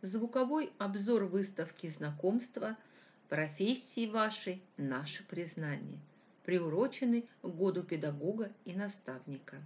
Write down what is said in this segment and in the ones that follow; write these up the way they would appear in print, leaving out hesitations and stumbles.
Звуковой обзор выставки знакомства профессии вашей наше признание, приуроченный к году педагога и наставника.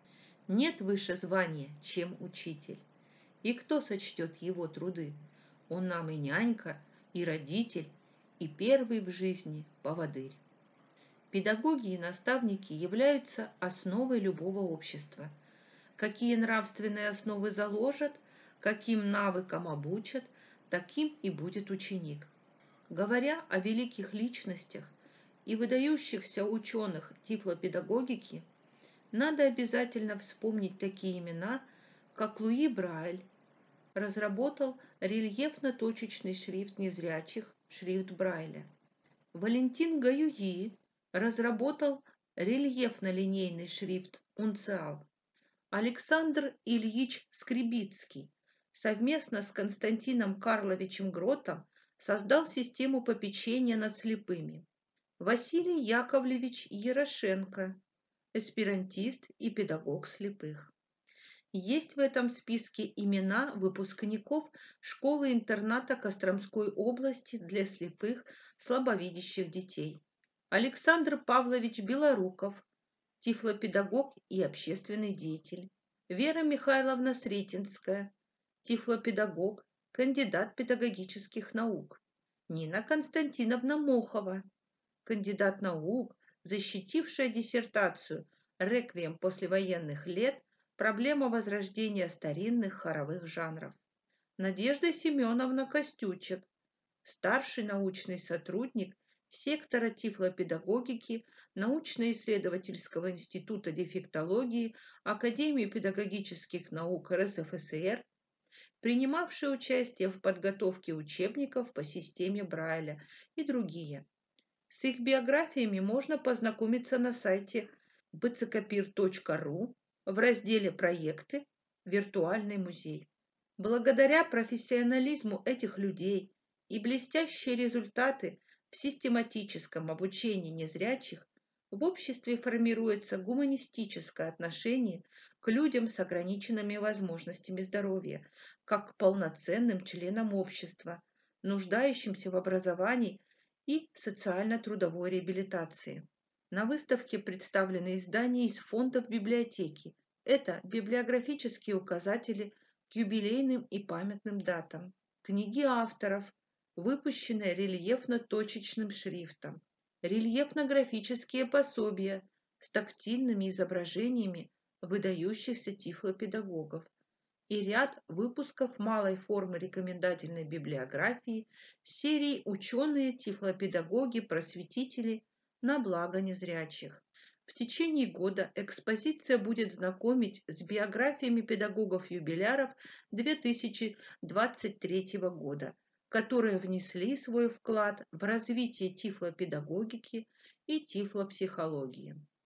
Нет выше звания, чем учитель. И кто сочтет его труды? Он нам и нянька, и родитель, и первый в жизни поводырь. Педагоги и наставники являются основой любого общества. Какие нравственные основы заложат, каким навыкам обучат, таким и будет ученик. Говоря о великих личностях и выдающихся ученых тифлопедагогики, надо обязательно вспомнить такие имена, как Луи Брайль, разработал рельефно-точечный шрифт незрячих, шрифт Брайля. Валентин Гаюи разработал рельефно-линейный шрифт Унциал. Александр Ильич Скребицкий совместно с Константином Карловичем Гротом создал систему попечения над слепыми. Василий Яковлевич Ярошенко, эсперантист и педагог слепых. Есть в этом списке имена выпускников школы-интерната Костромской области для слепых, слабовидящих детей. Александр Павлович Белоруков, тифлопедагог и общественный деятель. Вера Михайловна Сретенская, тифлопедагог, кандидат педагогических наук. Нина Константиновна Мохова, кандидат наук, защитившая диссертацию «Реквием послевоенных лет. Проблема возрождения старинных хоровых жанров». Надежда Семеновна Костючек, старший научный сотрудник сектора тифлопедагогики Научно-исследовательского института дефектологии Академии педагогических наук РСФСР, принимавший участие в подготовке учебников по системе Брайля и другие. С их биографиями можно познакомиться на сайте bckopir.ru в разделе «Проекты. Виртуальный музей». Благодаря профессионализму этих людей и блестящие результаты в систематическом обучении незрячих в обществе формируется гуманистическое отношение к людям с ограниченными возможностями здоровья, как к полноценным членам общества, нуждающимся в образовании и социально-трудовой реабилитации. На выставке представлены издания из фондов библиотеки. Это библиографические указатели к юбилейным и памятным датам, книги авторов, выпущенные рельефно-точечным шрифтом, рельефно-графические пособия с тактильными изображениями выдающихся тифлопедагогов и ряд выпусков малой формы рекомендательной библиографии серии «Ученые, тифлопедагоги, просветители на благо незрячих». В течение года экспозиция будет знакомить с биографиями педагогов-юбиляров 2023 года, которые внесли свой вклад в развитие тифлопедагогики и тифлопсихологии.